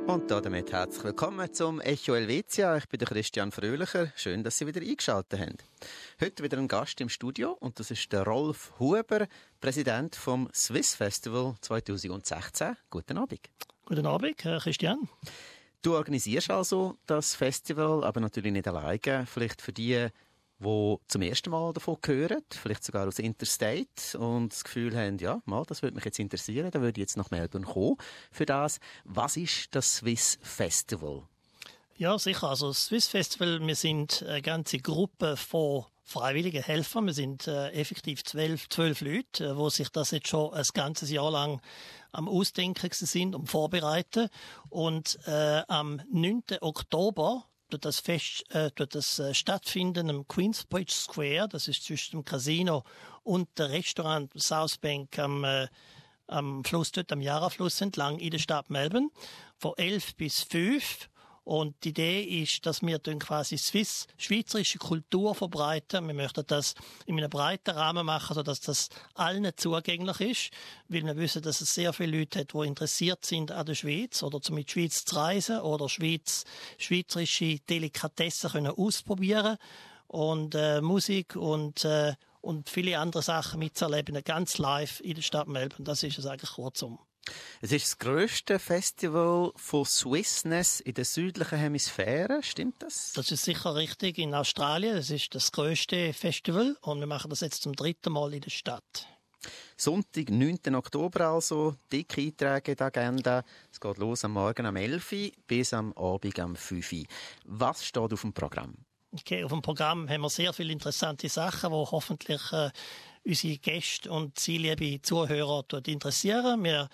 Und damit herzlich willkommen zum Echo Helvetia. Ich bin der Christian Fröhlicher. Schön, dass Sie wieder eingeschaltet haben. Heute wieder ein Gast im Studio und das ist der Rolf Huber, Präsident vom Swiss Festival 2016. Guten Abend. Guten Abend, Christian. Du organisierst also das Festival, aber natürlich nicht alleine. Vielleicht für die zum ersten Mal davon hören, vielleicht sogar aus Interstate und das Gefühl haben, ja, das würde mich jetzt interessieren, da würde ich jetzt nach Melbourne kommen für das. Was ist das Swiss Festival? Ja, sicher. Also das Swiss Festival, wir sind eine ganze Gruppe von freiwilligen Helfern. Wir sind effektiv 12 Leute, die sich das jetzt schon ein ganzes Jahr lang am Ausdenken sind und vorbereiten. Und am 9. Oktober tut das stattfinden am Queensbridge Square. Das ist zwischen dem Casino und dem Restaurant South Bank am Fluss, dort am Yarra-Fluss entlang in der Stadt Melbourne, von 11 bis 5. Und die Idee ist, dass wir dann quasi schweizerische Kultur verbreiten. Wir möchten das in einem breiten Rahmen machen, sodass das allen zugänglich ist. Weil wir wissen, dass es sehr viele Leute hat, die interessiert sind an der Schweiz oder zum mit Schweiz zu reisen oder schweizerische Delikatessen können ausprobieren und Musik und viele andere Sachen mitzuerleben, ganz live in der Stadt Melbourne. Das ist es eigentlich kurzum. Es ist das grösste Festival von Swissness in der südlichen Hemisphäre, stimmt das? Das ist sicher richtig, in Australien. Das ist das grösste Festival und wir machen das jetzt zum 3. Mal in der Stadt. Sonntag, 9. Oktober also, dicke Einträge in der Agenda. Es geht los am Morgen am 11 Uhr bis am Abend am 5 Uhr. Was steht auf dem Programm? Okay, auf dem Programm haben wir sehr viele interessante Sachen, die hoffentlich unsere Gäste und zielliebe Zuhörer dort interessieren. Wir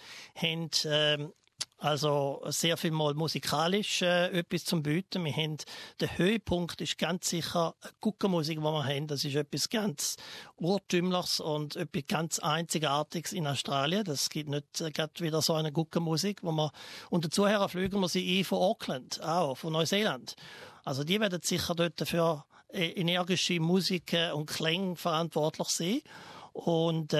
haben also sehr viel mal musikalisch etwas zum Bieten. Wir haben, der Höhepunkt ist ganz sicher Guckermusik, die wir haben. Das ist etwas ganz Urtümliches und etwas ganz Einzigartiges in Australien. Das gibt nicht gerade wieder so eine Guckermusik, und dazu fliegen wir sie ein von Auckland, auch von Neuseeland. Also die werden sicher dort für energische Musik und Klänge verantwortlich sein. Und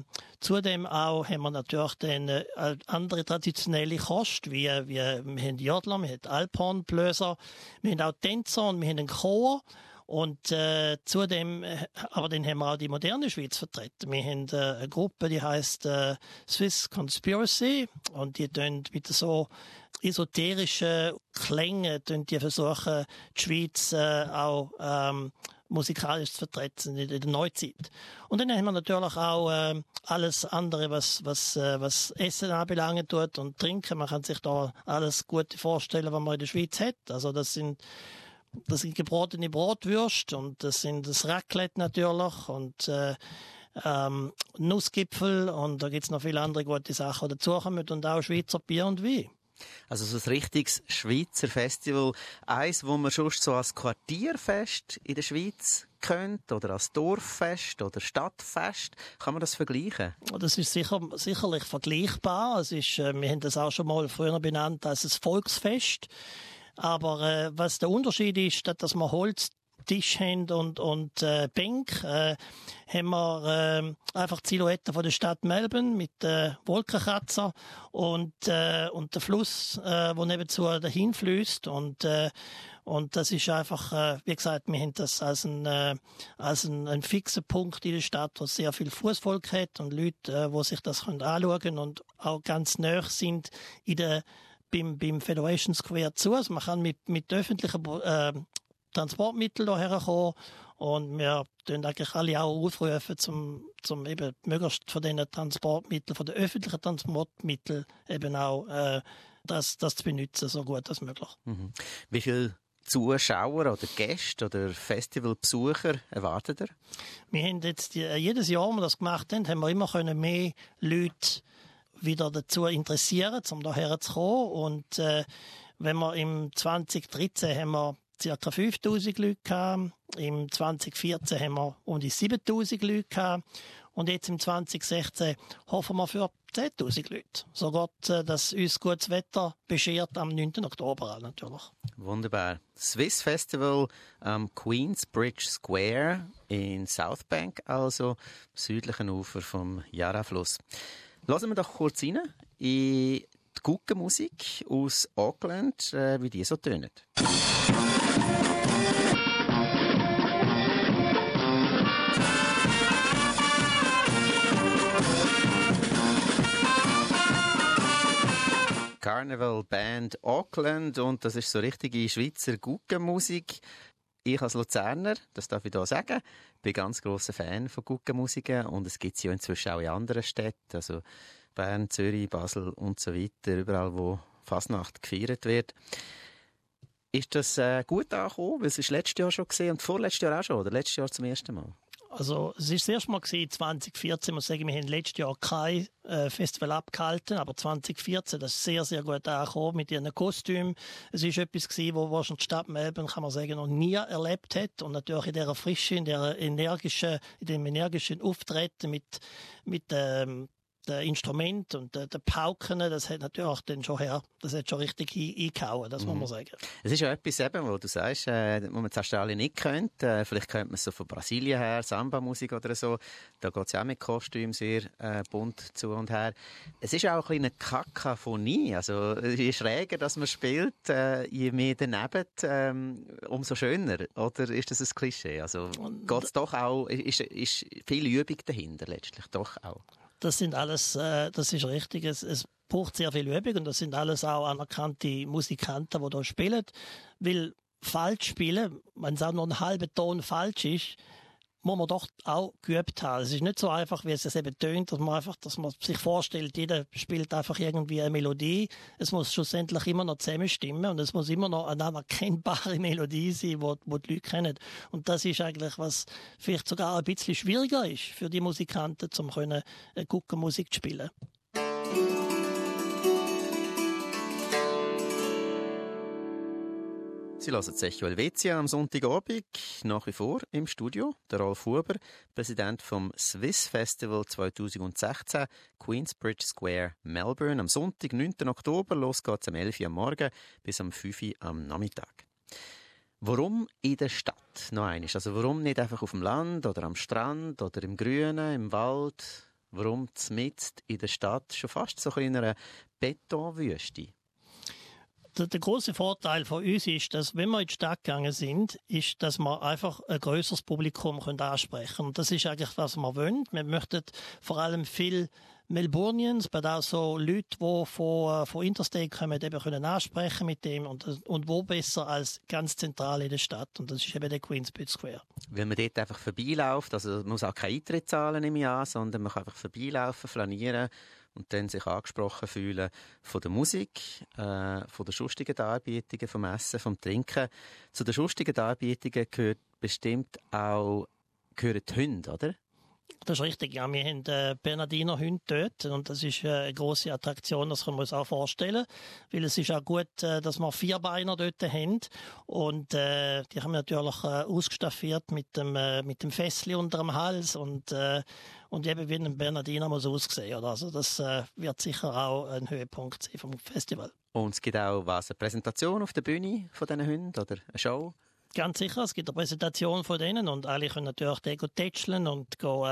zudem auch haben wir natürlich dann andere traditionelle Kost, wie wir haben Jodler, wir haben Alphornbläser, wir haben auch Tänzer und wir haben einen Chor. Und zudem, aber dann haben wir auch die moderne Schweiz vertreten. Wir haben eine Gruppe, die heisst Swiss Conspiracy und die tun mit so esoterischen Klängen die versuchen, die Schweiz auch musikalisch zu vertreten in der Neuzeit. Und dann haben wir natürlich auch alles andere, was Essen anbelangt tut und Trinken. Man kann sich da alles gut vorstellen, was man in der Schweiz hat. Also das sind gebratene Bratwürste und das sind das Raclette natürlich und Nussgipfel und da gibt's noch viele andere gute Sachen, die dazukommen und auch Schweizer Bier und Wein. Also so ein richtiges Schweizer Festival, eins, wo man sonst so als Quartierfest in der Schweiz kennt oder als Dorffest oder Stadtfest. Kann man das vergleichen? Das ist sicherlich vergleichbar. Wir haben das auch schon mal früher benannt als ein Volksfest. Aber was der Unterschied ist, statt dass wir Holztisch haben und Bänke, haben wir einfach die Silhouette von der Stadt Melbourne mit Wolkenkratzer und der Fluss, wo nebenzu dahin fließt und das ist einfach, wie gesagt, wir haben das als ein fixer Punkt in der Stadt, wo sehr viel Fußvolk hat und Leute, wo sich das anschauen können und auch ganz nahe sind beim Federation Square zu. Also man kann mit öffentlichen Transportmitteln hierher kommen und wir tun eigentlich alle auch aufrufen, zum eben möglichst von diesen Transportmitteln, von den öffentlichen Transportmitteln eben auch das zu benutzen, so gut als möglich. Mhm. Wie viele Zuschauer oder Gäste oder Festivalbesucher erwartet ihr? Wir haben jetzt jedes Jahr, wo wir das gemacht haben wir immer mehr Leute wieder dazu interessieren, um daher zu kommen. Und wenn wir im 2013 haben wir ca. 5000 Leute gehabt, im 2014 haben wir um die 7000 Leute gehabt und jetzt im 2016 hoffen wir für 10.000 Leute. So geht dass uns gutes Wetter beschert am 9. Oktober natürlich. Wunderbar. Swiss Festival am Queensbridge Square in South Bank, also am südlichen Ufer vom Yarra-Fluss. Lassen wir doch kurz rein in die Guggenmusik aus Auckland, wie die so tönen. Carnival Band Auckland, und das ist so richtige Schweizer Guggenmusik. Ich als Luzerner, das darf ich hier sagen, bin ganz grosser Fan von Guggenmusiken, und es gibt sie ja inzwischen auch in anderen Städten, also Bern, Zürich, Basel und so weiter, überall wo Fasnacht gefeiert wird. Ist das gut angekommen? Weil es ist letztes Jahr schon gesehen und vorletztes Jahr auch schon, oder letztes Jahr zum ersten Mal? Also es ist das erste Mal 2014, muss ich sagen, wir haben letztes Jahr kein Festival abgehalten, aber 2014, das ist sehr, sehr gut angekommen mit ihren Kostümen. Es ist etwas gewesen, wo wahrscheinlich die Stadt Melbourne, kann man sagen, noch nie erlebt hat, und natürlich in dieser Frische, in dem energischen Auftreten mit den Instrumenten und den Pauken, das hat natürlich dann schon das hat schon richtig eingehauen, das muss man sagen. Es ist ja etwas eben, wo du sagst, wo man in Australien nicht kennt. Vielleicht kennt man es so von Brasilien her, Samba-Musik oder so. Da geht es ja auch mit Kostümen sehr bunt zu und her. Es ist auch ein bisschen eine Kakaphonie. Also, je schräger dass man spielt, je mehr daneben, umso schöner. Oder ist das ein Klischee? Also, geht es doch auch, ist viel Übung dahinter letztlich, doch auch. Das ist richtig. Es braucht sehr viel Übung, und das sind alles auch anerkannte Musikanten, die da spielen. Weil falsch spielen, wenn es auch noch einen halben Ton falsch ist, muss man doch auch geübt haben. Es ist nicht so einfach, wie es eben tönt, dass man sich vorstellt, jeder spielt einfach irgendwie eine Melodie. Es muss schlussendlich immer noch zusammenstimmen, und es muss immer noch eine anerkennbare Melodie sein, die die Leute kennen. Und das ist eigentlich, was vielleicht sogar ein bisschen schwieriger ist für die Musikanten, um Guggenmusik zu spielen. Sie hören das Echo Helvetia am Sonntagabend, nach wie vor im Studio. Der Rolf Huber, Präsident vom Swiss Festival 2016, Queensbridge Square, Melbourne. Am Sonntag, 9. Oktober, los geht's am 11 Uhr am Morgen bis am 5 Uhr am Nachmittag. Warum in der Stadt noch einmal? Also warum nicht einfach auf dem Land oder am Strand oder im Grünen, im Wald? Warum mitten in der Stadt, schon fast so in einer Betonwüste? Der große Vorteil von uns ist, dass, wenn wir in die Stadt gegangen sind, ist, dass wir einfach ein grösseres Publikum ansprechen können. Und das ist eigentlich, was wir wollen. Wir möchten vor allem viel Melbournians, aber auch so Leute, die von Interstate kommen, eben können ansprechen mit dem, und wo besser als ganz zentral in der Stadt. Und das ist eben der Queensbridge Square. Wenn man dort einfach vorbeiläuft, also man muss auch keine Eintritt zahlen, nehme ich an, sondern man kann einfach vorbeilaufen, flanieren und dann sich angesprochen fühlen von der Musik, von den sonstigen Darbietungen, vom Essen, vom Trinken. Zu den sonstigen Darbietungen gehört bestimmt auch die Hunde, oder? Das ist richtig, ja. Wir haben Bernardiner Hunde dort, und das ist eine grosse Attraktion, das können wir uns auch vorstellen. Weil es ist auch gut, dass wir Vierbeiner dort haben. Und die haben natürlich ausgestaffiert mit dem Fässli unter dem Hals, und eben wie ein Bernardiner muss aussehen. Oder? Also das wird sicher auch ein Höhepunkt sein vom Festival. Und es gibt auch eine Präsentation auf der Bühne von diesen Hunden oder eine Show? Ganz sicher, es gibt eine Präsentation von denen, und alle können natürlich den tätscheln und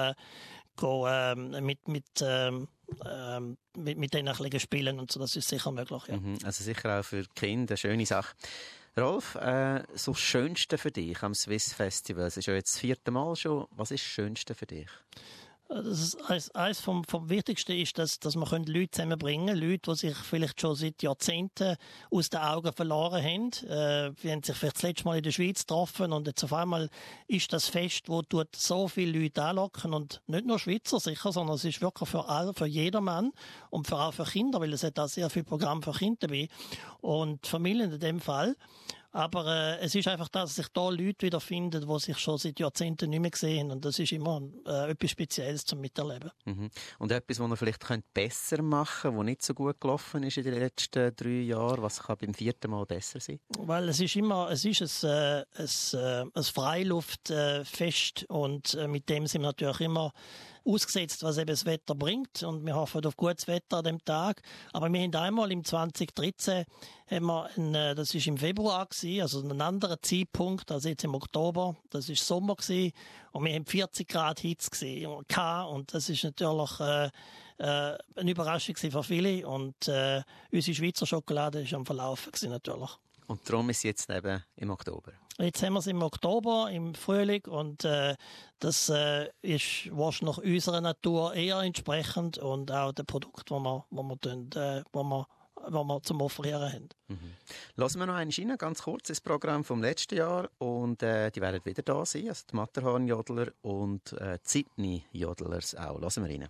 mit denen ein bisschen spielen und so. Das ist sicher möglich, ja. Also sicher auch für Kinder eine schöne Sache. Rolf, so das Schönste für dich am Swiss Festival, es ist ja jetzt das 4. Mal schon, was ist das Schönste für dich? Das ist eines vom Wichtigsten ist, dass wir Leute zusammenbringen können. Leute, die sich vielleicht schon seit Jahrzehnten aus den Augen verloren haben. Wir haben sich vielleicht das letzte Mal in der Schweiz getroffen, und jetzt auf einmal ist das Fest, wo so viele Leute anlocken, und nicht nur Schweizer sicher, sondern es ist wirklich für jedermann und auch für Kinder, weil es hat auch sehr viel Programm für Kinder dabei und Familien in dem Fall. Aber es ist einfach das, dass sich da Leute wiederfinden, die sich schon seit Jahrzehnten nicht mehr gesehen haben. Und das ist immer etwas Spezielles zum Miterleben. Und etwas, was ihr vielleicht besser machen könnt, was nicht so gut gelaufen ist in den letzten 3 Jahren, was kann beim 4. Mal besser sein? Weil es ist ein Freiluftfest, und mit dem sind wir natürlich immer ausgesetzt, was eben das Wetter bringt, und wir hoffen auf gutes Wetter an dem Tag. Aber wir haben einmal im 2013, das ist im Februar gewesen, also einen anderen Zeitpunkt als jetzt im Oktober, das ist Sommer gewesen, und wir haben 40 Grad Hitze gesehen, und das ist natürlich eine Überraschung für viele und unsere Schweizer Schokolade ist am Verlaufen natürlich. Und darum ist es jetzt eben im Oktober? Jetzt haben wir es im Oktober, im Frühling und das ist wahrscheinlich unserer Natur eher entsprechend und auch dem Produkt, wo wir zum Offerieren haben. Lassen wir noch einen rein, ganz kurz, das Programm vom letzten Jahr und die werden wieder da sein, also die Matterhorn-Jodler und die Sydney-Jodlers auch. Lassen wir rein.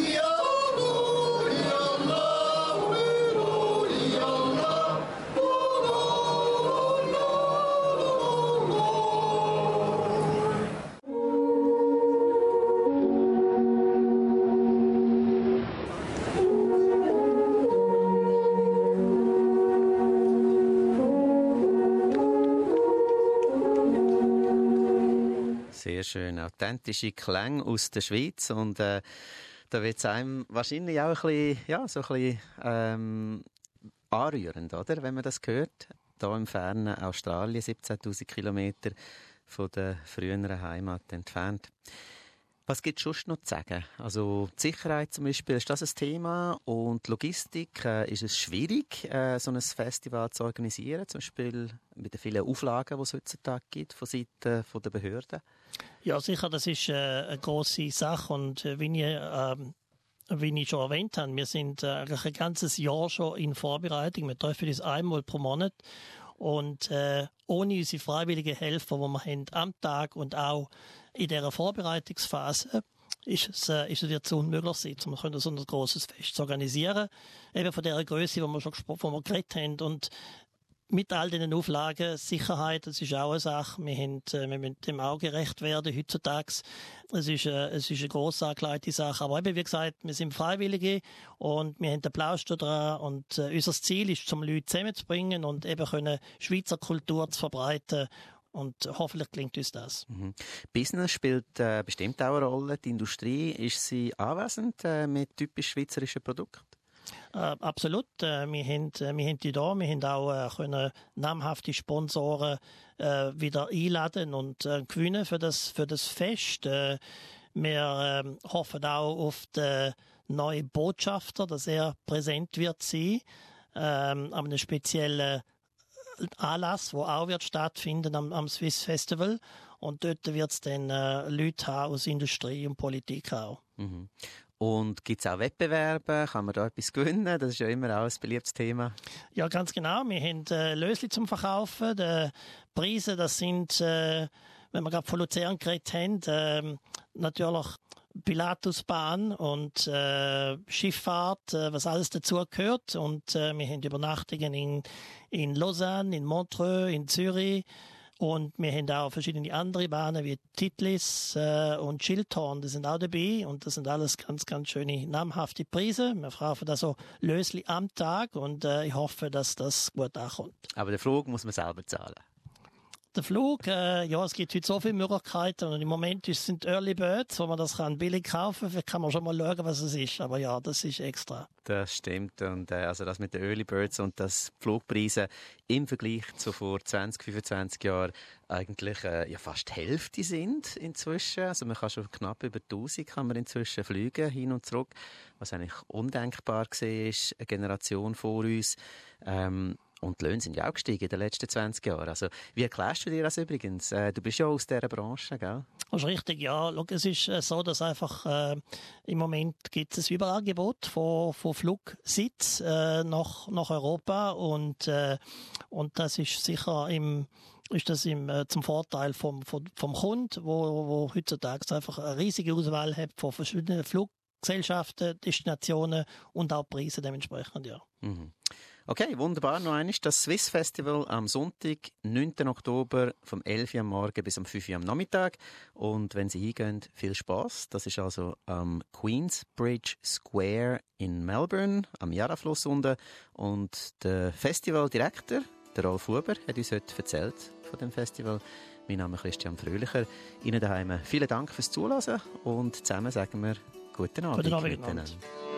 Sehr schön, authentische Klänge aus der Schweiz und da wird es einem wahrscheinlich auch ein bisschen anrührend, oder? Wenn man das hört. Hier im fernen Australien, 17'000 Kilometer von der früheren Heimat entfernt. Was gibt es sonst noch zu sagen? Also die Sicherheit zum Beispiel, ist das ein Thema? Und die Logistik, ist es schwierig, so ein Festival zu organisieren? Zum Beispiel mit den vielen Auflagen, die es heutzutage gibt von Seiten der Behörden? Ja, sicher, das ist eine grosse Sache und wie ich schon erwähnt habe, wir sind eigentlich ein ganzes Jahr schon in Vorbereitung. Wir treffen uns einmal pro Monat und ohne unsere freiwilligen Helfer, die wir haben am Tag und auch in dieser Vorbereitungsphase, ist es jetzt unmöglich sein, um so ein grosses Fest zu organisieren. Eben von dieser Größe, wo wir geredet haben. Und mit all diesen Auflagen, Sicherheit, das ist auch eine Sache. Wir müssen dem auch gerecht werden heutzutage. Es ist eine gross angelegte Sache. Aber eben, wie gesagt, wir sind Freiwillige und wir haben den Applaus dran. Und unser Ziel ist, um Leute zusammenzubringen und eben Schweizer Kultur zu verbreiten. Und hoffentlich gelingt uns das. Business spielt bestimmt auch eine Rolle. Die Industrie, ist sie anwesend mit typisch schweizerischen Produkten? Absolut. Wir haben die da. Wir haben auch namhafte Sponsoren wieder einladen und gewinnen für das Fest. Wir hoffen auch auf den neuen Botschafter, dass er präsent wird sein an einem speziellen Anlass, der auch wird stattfinden am Swiss Festival. Und dort wird es dann Leute haben aus Industrie und Politik auch. Und gibt es auch Wettbewerbe? Kann man da etwas gewinnen? Das ist ja immer auch ein beliebtes Thema. Ja, ganz genau. Wir haben Lösli zum Verkaufen. Die Preise, das sind, wenn wir gerade von Luzern geredet haben, natürlich Pilatusbahn und Schifffahrt, was alles dazugehört. Und wir haben Übernachtungen in Lausanne, in Montreux, in Zürich. Und wir haben auch verschiedene andere Bahnen wie Titlis und Schildhorn, die sind auch dabei. Und das sind alles ganz, ganz schöne, namhafte Preise. Wir kaufen da so Lösli am Tag und ich hoffe, dass das gut ankommt. Aber den Flug muss man selber zahlen. Der Flug, ja, es gibt heute so viele Möglichkeiten und im Moment sind Early Birds, wo man das billig kaufen kann. Vielleicht kann man schon mal schauen, was es ist. Aber ja, das ist extra. Das stimmt. Und also das mit den Early Birds und das Flugpreise im Vergleich zu vor 20, 25 Jahren eigentlich ja fast die Hälfte sind inzwischen. Also man kann schon knapp über 1000 kann man inzwischen fliegen, hin und zurück. Was eigentlich undenkbar war, ist eine Generation vor uns. Und die Löhne sind ja auch gestiegen in den letzten 20 Jahren. Also, wie erklärst du dir das übrigens? Du bist ja aus dieser Branche, gell? Das ist richtig, ja. Schau, es ist so, dass einfach im Moment gibt es ein Überangebot von Flugsitz nach Europa und das ist sicher zum Vorteil vom Kunden, wo heutzutage einfach eine riesige Auswahl hat von verschiedenen Fluggesellschaften, Destinationen und auch Preise dementsprechend, ja. Okay, wunderbar. Noch einmal das Swiss Festival am Sonntag, 9. Oktober, vom 11 Uhr am Morgen bis um 5 Uhr am Nachmittag. Und wenn Sie hingehen, viel Spass. Das ist also am Queensbridge Square in Melbourne, am Yarra-Fluss unten. Und der Festivaldirektor, der Rolf Huber, hat uns heute erzählt von dem Festival. Mein Name ist Christian Fröhlicher. Ihnen daheim vielen Dank fürs Zuhören und zusammen sagen wir guten Abend. Guten Abend.